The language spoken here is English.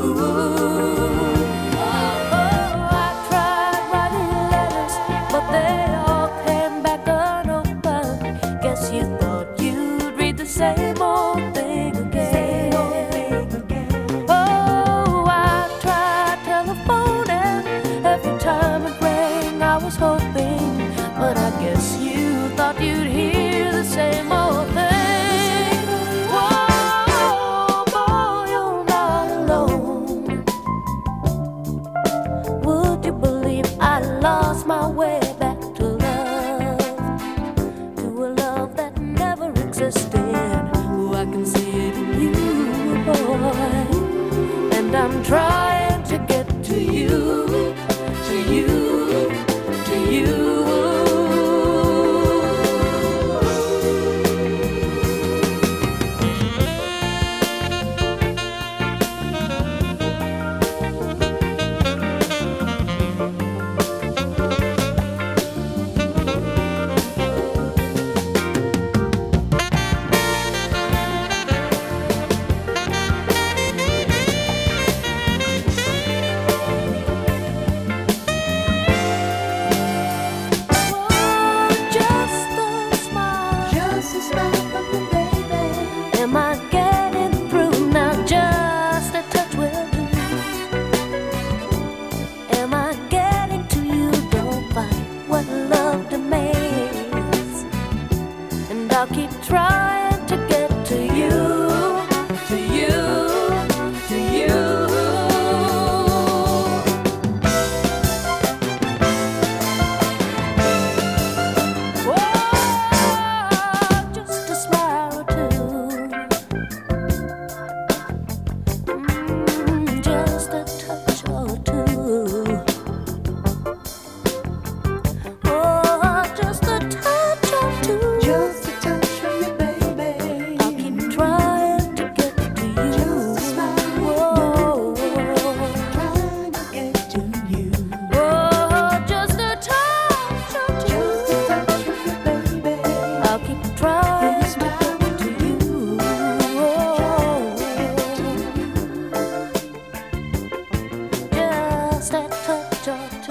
I tried writing letters, but they all came back unopened. Guess you thought you'd read the same old thing again. Oh, I tried telephoning. Every time it rang, I was hoping, but I guess you thought you'd hear the same old thing. Whoa, boy, you're not alone. Would you believe I lost my way back to a love that never existed? Oh, I can see it in you, boy, and I'm trying to get to you, to you, to you. Am I getting through now? Just a touch will do. Am I getting to you? Don't fight what love demands, and I'll keep trying to get to you, to you, to you. Whoa, just a smile or two. Just a touch or two. Oh, just a touch or two. Just a touch from you, baby. I'll keep trying to get to you. Just a smile. Whoa. Trying to get to you. Oh, just a touch or two. Just a touch from you, baby. I'll keep trying to get to you. Oh, just a touch or two.